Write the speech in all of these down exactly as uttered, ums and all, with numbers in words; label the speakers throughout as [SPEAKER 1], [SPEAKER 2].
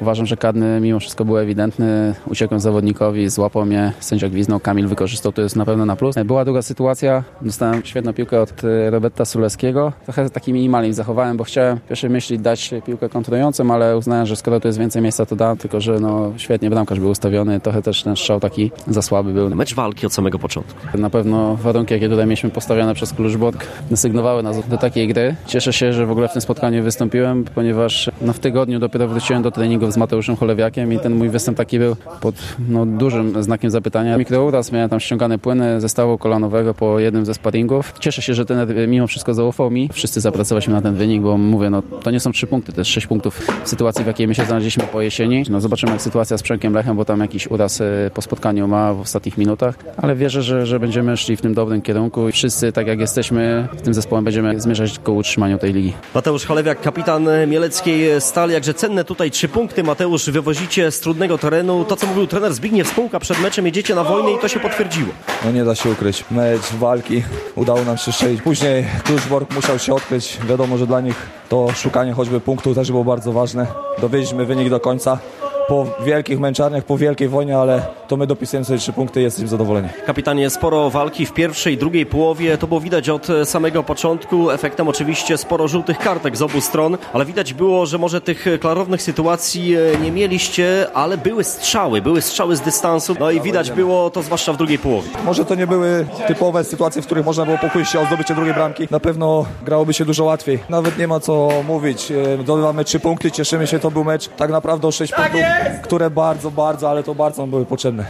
[SPEAKER 1] Uważam, że karny mimo wszystko był ewidentny. Uciekłem zawodnikowi, złapał mnie, sędzia gwizdnął, Kamil wykorzystał, to jest na pewno na plus. Była druga sytuacja, dostałem świetną piłkę od Roberta Sulewskiego. Trochę taki minimalnie zachowałem, bo chciałem w pierwszej myśli dać piłkę kontrującą, ale uznałem, że skoro to jest więcej miejsca, to dam, tylko że no świetnie bramkarz był ustawiony, trochę też ten strzał taki za słaby był.
[SPEAKER 2] Mecz walki od samego początku.
[SPEAKER 1] Na pewno warunki, jakie tutaj mieliśmy postawione przez Kluczbork, sygnowały nas do takiej gry. Cieszę się, że w ogóle w tym spotkaniu wystąpiłem, ponieważ no, w tygodniu dopiero wróciłem do treningów z Mateuszem Cholewiakiem i ten mój występ taki był pod no, dużym znakiem zapytania. Mikrouraz, miałem tam ściągane płyny ze stawu kolanowego po jednym ze sparingów. Cieszę się, że ten mimo wszystko zaufał mi. Wszyscy zapracowaliśmy na ten wynik, bo mówię, no to nie są trzy punkty, to jest sześć punktów w sytuacji, w jakiej my się znaleźliśmy po jesieni. No zobaczymy, jak sytuacja z Przemkiem Lechem, bo tam jakiś uraz po spotkaniu ma w ostatnich minutach, ale wierzę, że, że będziemy szli w tym dobrym kierunku i wszyscy, tak jak jesteśmy w tym zespołem, będziemy zmierzać ku utrzymaniu tej ligi.
[SPEAKER 2] Mateusz Cholewiak, kapitan mieleckiej Stali, jakże cenne tutaj trzy punkty. Mateusz, wywozicie z trudnego terenu. To, co mówił trener Zbigniew Spółka przed meczem, jedziecie na wojnę i to się potwierdziło.
[SPEAKER 3] No nie da się ukryć. Mecz walki udało nam się strzelić. Później Kluczbork musiał się odkryć. Wiadomo, że dla nich to szukanie choćby punktu też było bardzo ważne. Dowieźliśmy wynik do końca. Po wielkich męczarniach, po wielkiej wojnie, ale to my dopisujemy sobie trzy punkty i jesteśmy zadowoleni.
[SPEAKER 2] Kapitanie, sporo walki w pierwszej i drugiej połowie, to było widać od samego początku. Efektem oczywiście sporo żółtych kartek z obu stron, ale widać było, że może tych klarownych sytuacji nie mieliście, ale były strzały, były strzały z dystansu, no i widać było to zwłaszcza w drugiej połowie.
[SPEAKER 3] Może to nie były typowe sytuacje, w których można było pokusić się o zdobycie drugiej bramki. Na pewno grałoby się dużo łatwiej. Nawet nie ma co mówić. Zdobywamy trzy punkty, cieszymy się, to był mecz tak naprawdę o sześć punktów. Które bardzo, bardzo, ale to bardzo nam były potrzebne.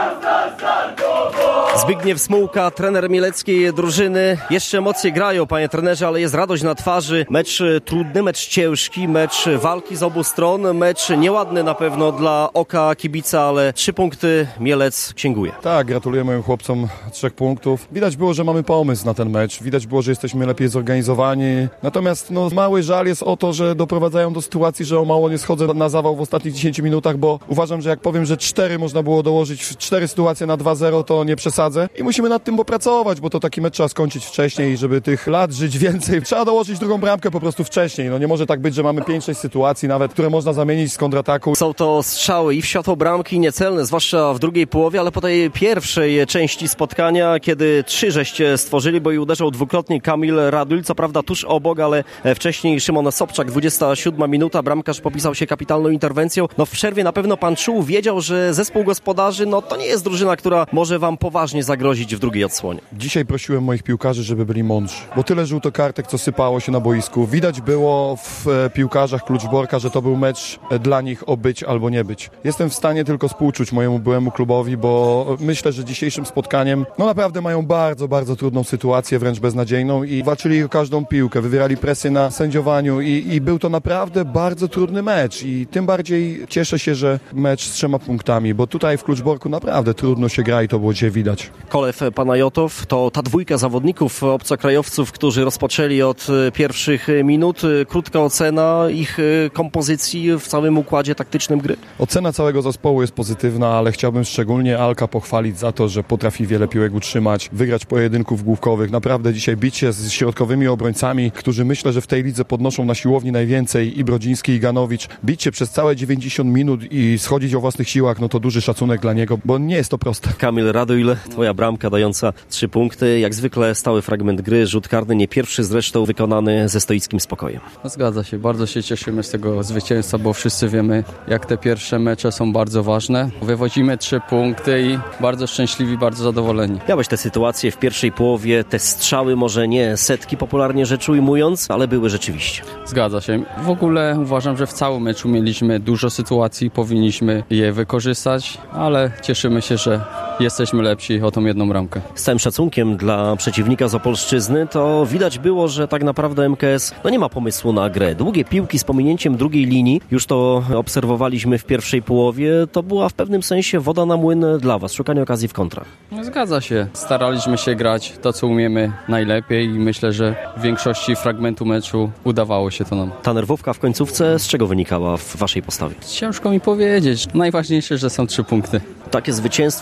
[SPEAKER 2] Zbigniew Smułka, trener mieleckiej drużyny. Jeszcze emocje grają, panie trenerze, ale jest radość na twarzy. Mecz trudny, mecz ciężki, mecz walki z obu stron, mecz nieładny na pewno dla oka kibica, ale trzy punkty Mielec księguje.
[SPEAKER 4] Tak, gratuluję moim chłopcom trzech punktów. Widać było, że mamy pomysł na ten mecz. Widać było, że jesteśmy lepiej zorganizowani. Natomiast no, mały żal jest o to, że doprowadzają do sytuacji, że o mało nie schodzę na zawał w ostatnich dziesięciu minutach, bo uważam, że jak powiem, że cztery można było dołożyć, w cztery sytuacje na dwa zero, to nie przesadzę. I musimy nad tym popracować, bo to taki mecz trzeba skończyć wcześniej, żeby tych lat żyć więcej. Trzeba dołożyć drugą bramkę po prostu wcześniej. No nie może tak być, że mamy pięć sześć sytuacji nawet, które można zamienić z kontrataku.
[SPEAKER 2] Są to strzały i w światło bramki niecelne, zwłaszcza w drugiej połowie, ale po tej pierwszej części spotkania, kiedy trzy żeście stworzyli, bo i uderzał dwukrotnie Kamil Raduj, co prawda tuż obok, ale wcześniej Szymon Sobczak, dwudziesta siódma minuta, bramkarz popisał się kapitalną interwencją. No w przerwie na pewno pan czuł, wiedział, że zespół gospodarzy, no to nie jest drużyna, która może wam poważnie zagrozić w drugiej odsłonie.
[SPEAKER 4] Dzisiaj prosiłem moich piłkarzy, żeby byli mądrzy, bo tyle żółtokartek, co sypało się na boisku. Widać było w e, piłkarzach Kluczborka, że to był mecz e, dla nich o być albo nie być. Jestem w stanie tylko współczuć mojemu byłemu klubowi, bo myślę, że dzisiejszym spotkaniem no naprawdę mają bardzo, bardzo trudną sytuację, wręcz beznadziejną i walczyli o każdą piłkę, wywierali presję na sędziowaniu i, i był to naprawdę bardzo trudny mecz i tym bardziej cieszę się, że mecz z trzema punktami, bo tutaj w Kluczborku naprawdę trudno się gra i to było dzisiaj widać.
[SPEAKER 2] Kolew Panajotow to ta dwójka zawodników obcokrajowców, którzy rozpoczęli od pierwszych minut. Krótka ocena ich kompozycji w całym układzie taktycznym gry.
[SPEAKER 4] Ocena całego zespołu jest pozytywna, ale chciałbym szczególnie Alka pochwalić za to, że potrafi wiele piłek utrzymać, wygrać pojedynków główkowych. Naprawdę dzisiaj bicie z środkowymi obrońcami, którzy myślę, że w tej lidze podnoszą na siłowni najwięcej, i Brodziński, i Ganowicz. Bicie przez całe dziewięćdziesiąt minut i schodzić o własnych siłach, no to duży szacunek dla niego, bo nie jest to proste.
[SPEAKER 2] Kamil Radujl, twoja bramka dająca trzy punkty. Jak zwykle stały fragment gry, rzut karny, nie pierwszy zresztą, wykonany ze stoickim spokojem.
[SPEAKER 5] No, zgadza się, bardzo się cieszymy z tego zwycięstwa, bo wszyscy wiemy, jak te pierwsze mecze są bardzo ważne. Wywodzimy trzy punkty i bardzo szczęśliwi, bardzo zadowoleni.
[SPEAKER 2] Miałeś te sytuacje w pierwszej połowie, te strzały, może nie setki popularnie rzecz ujmując, ale były rzeczywiście.
[SPEAKER 5] Zgadza się. W ogóle uważam, że w całym meczu mieliśmy dużo sytuacji, powinniśmy je wykorzystać, ale cieszymy się, że jesteśmy lepsi o tą jedną bramkę.
[SPEAKER 2] Z całym szacunkiem dla przeciwnika z Opolszczyzny, to widać było, że tak naprawdę M K S no nie ma pomysłu na grę. Długie piłki z pominięciem drugiej linii, już to obserwowaliśmy w pierwszej połowie, to była w pewnym sensie woda na młyn dla was, szukanie okazji w kontrach.
[SPEAKER 5] No, zgadza się. Staraliśmy się grać to, co umiemy najlepiej i myślę, że w większości fragmentu meczu udawało się to nam.
[SPEAKER 2] Ta nerwówka w końcówce z czego wynikała w waszej postawie?
[SPEAKER 5] Ciężko mi powiedzieć. Najważniejsze, że są trzy punkty.
[SPEAKER 2] Takie zwycięstwo tu na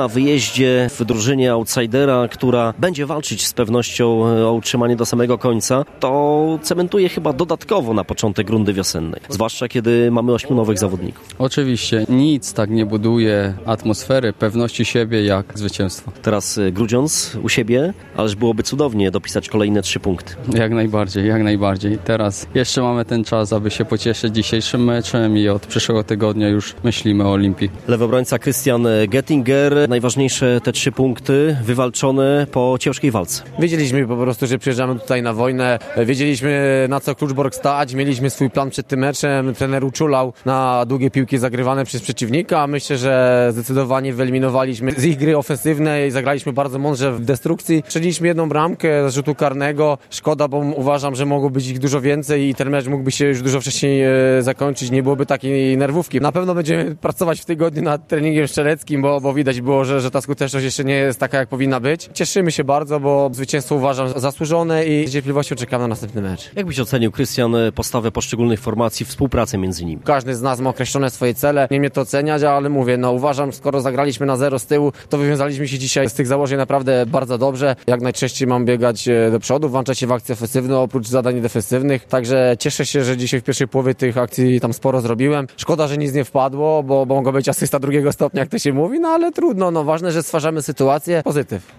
[SPEAKER 2] na wyjeździe w drużynie outsidera, która będzie walczyć z pewnością o utrzymanie do samego końca, to cementuje chyba dodatkowo na początek rundy wiosennej. Zwłaszcza kiedy mamy ośmiu nowych zawodników.
[SPEAKER 5] Oczywiście nic tak nie buduje atmosfery, pewności siebie jak zwycięstwo.
[SPEAKER 2] Teraz Grudziądz u siebie, ależ byłoby cudownie dopisać kolejne trzy punkty.
[SPEAKER 5] Jak najbardziej, jak najbardziej. Teraz jeszcze mamy ten czas, aby się pocieszyć dzisiejszym meczem i od przyszłego tygodnia już myślimy o Olimpii.
[SPEAKER 2] Lewy obrońca Christian Gettinger. Najważniejsze te trzy punkty wywalczone po ciężkiej walce.
[SPEAKER 6] Wiedzieliśmy po prostu, że przyjeżdżamy tutaj na wojnę. Wiedzieliśmy, na co Kluczbork stać. Mieliśmy swój plan przed tym meczem. Trener uczulał na długie piłki zagrywane przez przeciwnika. Myślę, że zdecydowanie wyeliminowaliśmy z ich gry ofensywnej. Zagraliśmy bardzo mądrze w destrukcji. Strzeliliśmy jedną bramkę z rzutu karnego. Szkoda, bo uważam, że mogło być ich dużo więcej i ten mecz mógłby się już dużo wcześniej e, zakończyć. Nie byłoby takiej nerwówki. Na pewno będziemy pracować w tygodniu nad treningiem strzeleckim, bo, bo widać było, że, że ta skuteczność jeszcze nie jest taka, jak powinna być. Cieszymy się bardzo, bo zwycięstwo uważam zasłużone i z cierpliwością czekam na następny mecz.
[SPEAKER 2] Jak byś ocenił, Krystian, postawę poszczególnych formacji, współpracę między nimi?
[SPEAKER 6] Każdy z nas ma określone swoje cele. Nie mnie to oceniać, ale mówię, no uważam, skoro zagraliśmy na zero z tyłu, to wywiązaliśmy się dzisiaj z tych założeń naprawdę bardzo dobrze. Jak najczęściej mam biegać do przodu, włączać się w akcje ofensywne oprócz zadań defensywnych. Także cieszę się, że dzisiaj w pierwszej połowie tych akcji tam sporo zrobiłem. Szkoda, że nic nie wpadło, bo, bo mogło być asysta drugiego stopnia, jak to się mówi, no ale trudno. No ważne, że stwarzamy sytuację. Pozytyw.